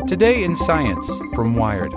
Today in Science from Wired.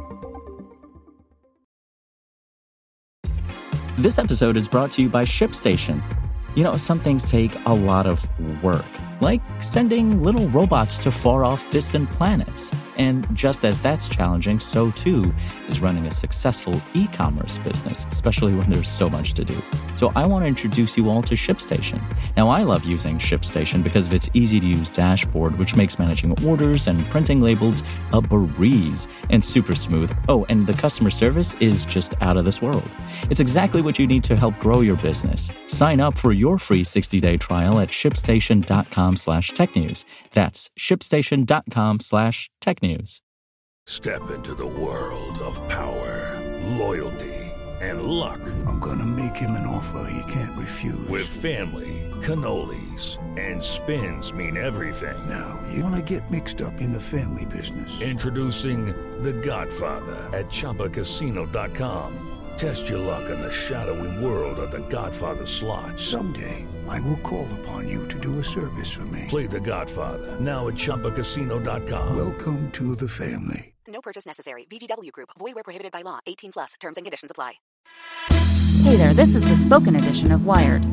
This episode is brought to you by ShipStation. You know, some things take a lot of work, like sending little robots to far-off distant planets. And just as that's challenging, so too is running a successful e-commerce business, especially when there's so much to do. So I want to introduce you all to ShipStation. Now, I love using ShipStation because of its easy-to-use dashboard, which makes managing orders and printing labels a breeze and super smooth. Oh, and the customer service is just out of this world. It's exactly what you need to help grow your business. Sign up for your free 60-day trial at shipstation.com/technews. That's shipstation.com/technews. Step into the world of power, loyalty, and luck. I'm gonna make him an offer he can't refuse. With family, cannolis, and spins mean everything. Now, you wanna get mixed up in the family business. Introducing The Godfather at ChumbaCasino.com. Test your luck in the shadowy world of The Godfather slot. Someday, I will call upon you to do a service for me. Play The Godfather, now at ChumbaCasino.com. Welcome to the family. No purchase necessary. VGW Group. Void where prohibited by law. 18+. Terms and conditions apply. Hey there, this is the spoken edition of Wired.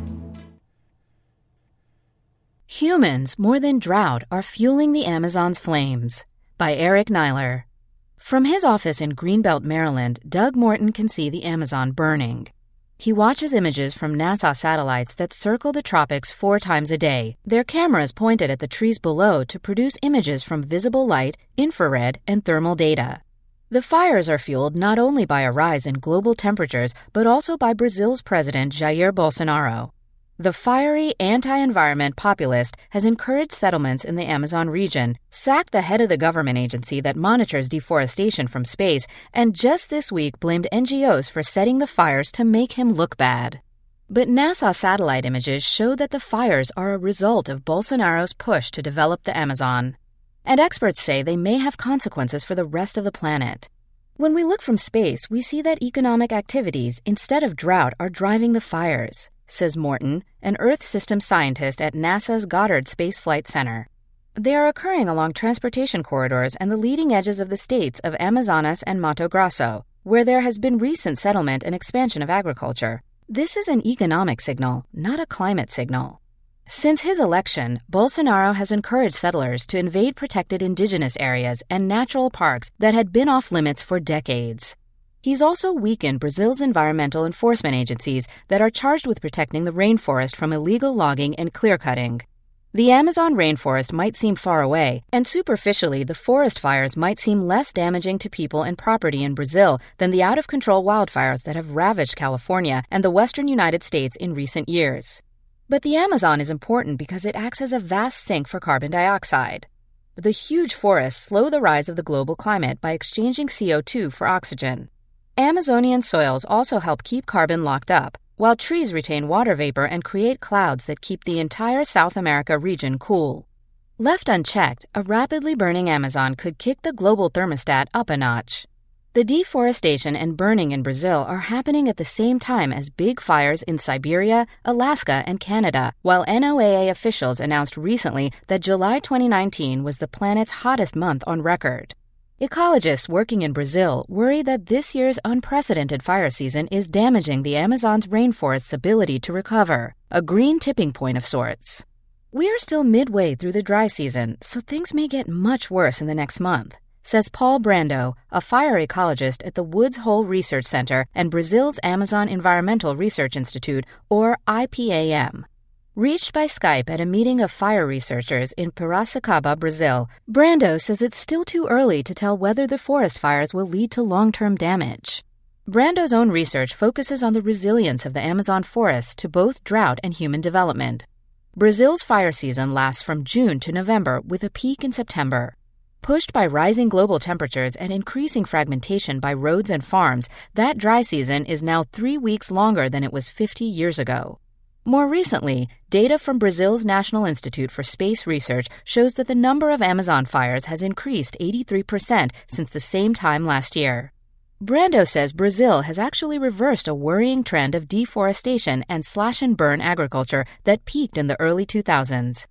Humans, more than drought, are fueling the Amazon's flames. By Eric Niler. From his office in Greenbelt, Maryland, Doug Morton can see the Amazon burning. He watches images from NASA satellites that circle the tropics 4 times a day, their cameras pointed at the trees below to produce images from visible light, infrared, and thermal data. The fires are fueled not only by a rise in global temperatures, but also by Brazil's President Jair Bolsonaro. The fiery, anti-environment populist has encouraged settlements in the Amazon region, sacked the head of the government agency that monitors deforestation from space, and just this week blamed NGOs for setting the fires to make him look bad. But NASA satellite images show that the fires are a result of Bolsonaro's push to develop the Amazon. And experts say they may have consequences for the rest of the planet. When we look from space, we see that economic activities, instead of drought, are driving the fires, says Morton, an Earth systems scientist at NASA's Goddard Space Flight Center. They are occurring along transportation corridors and the leading edges of the states of Amazonas and Mato Grosso, where there has been recent settlement and expansion of agriculture. This is an economic signal, not a climate signal. Since his election, Bolsonaro has encouraged settlers to invade protected indigenous areas and natural parks that had been off limits for decades. He's also weakened Brazil's environmental enforcement agencies that are charged with protecting the rainforest from illegal logging and clear-cutting. The Amazon rainforest might seem far away, and superficially, the forest fires might seem less damaging to people and property in Brazil than the out-of-control wildfires that have ravaged California and the western United States in recent years. But the Amazon is important because it acts as a vast sink for carbon dioxide. The huge forests slow the rise of the global climate by exchanging CO2 for oxygen. Amazonian soils also help keep carbon locked up, while trees retain water vapor and create clouds that keep the entire South America region cool. Left unchecked, a rapidly burning Amazon could kick the global thermostat up a notch. The deforestation and burning in Brazil are happening at the same time as big fires in Siberia, Alaska, and Canada, while NOAA officials announced recently that July 2019 was the planet's hottest month on record. Ecologists working in Brazil worry that this year's unprecedented fire season is damaging the Amazon's rainforest's ability to recover, a green tipping point of sorts. We are still midway through the dry season, so things may get much worse in the next month, says Paul Brando, a fire ecologist at the Woods Hole Research Center and Brazil's Amazon Environmental Research Institute, or IPAM. Reached by Skype at a meeting of fire researchers in Piracicaba, Brazil, Brando says it's still too early to tell whether the forest fires will lead to long-term damage. Brando's own research focuses on the resilience of the Amazon forests to both drought and human development. Brazil's fire season lasts from June to November, with a peak in September. Pushed by rising global temperatures and increasing fragmentation by roads and farms, that dry season is now 3 weeks longer than it was 50 years ago. More recently, data from Brazil's National Institute for Space Research shows that the number of Amazon fires has increased 83% since the same time last year. Brando says Brazil has actually reversed a worrying trend of deforestation and slash-and-burn agriculture that peaked in the early 2000s.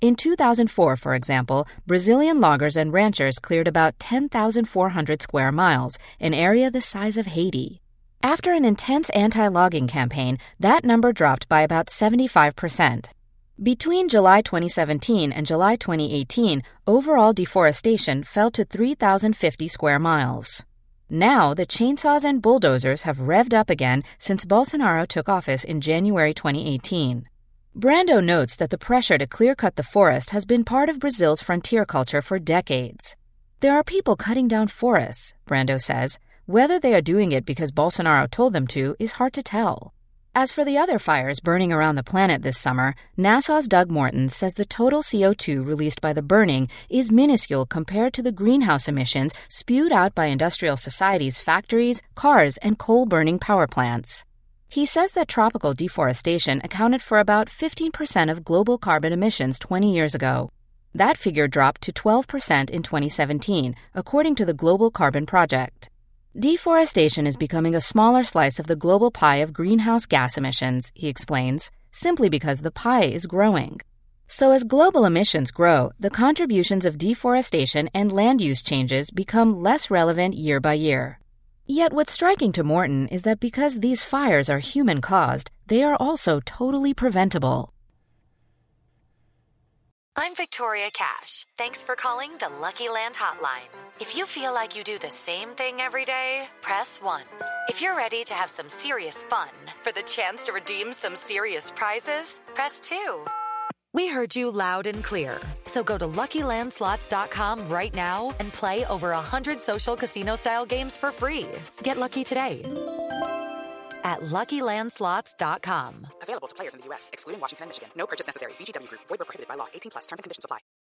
In 2004, for example, Brazilian loggers and ranchers cleared about 10,400 square miles, an area the size of Haiti. After an intense anti-logging campaign, that number dropped by about 75%. Between July 2017 and July 2018, overall deforestation fell to 3,050 square miles. Now, the chainsaws and bulldozers have revved up again since Bolsonaro took office in January 2018. Brando notes that the pressure to clear-cut the forest has been part of Brazil's frontier culture for decades. There are people cutting down forests, Brando says. Whether they are doing it because Bolsonaro told them to is hard to tell. As for the other fires burning around the planet this summer, NASA's Doug Morton says the total CO2 released by the burning is minuscule compared to the greenhouse emissions spewed out by industrial society's factories, cars, and coal-burning power plants. He says that tropical deforestation accounted for about 15% of global carbon emissions 20 years ago. That figure dropped to 12% in 2017, according to the Global Carbon Project. Deforestation is becoming a smaller slice of the global pie of greenhouse gas emissions, he explains, simply because the pie is growing. So as global emissions grow, the contributions of deforestation and land use changes become less relevant year by year. Yet what's striking to Morton is that because these fires are human-caused, they are also totally preventable. I'm Victoria Cash. Thanks for calling the Lucky Land Hotline. If you feel like you do the same thing every day, press 1. If you're ready to have some serious fun for the chance to redeem some serious prizes, press 2. We heard you loud and clear. So go to LuckyLandSlots.com right now and play over 100 social casino-style games for free. Get lucky today at LuckyLandSlots.com. Available to players in the U.S., excluding Washington and Michigan. No purchase necessary. VGW Group. Void where prohibited by law. 18+. Terms and conditions apply.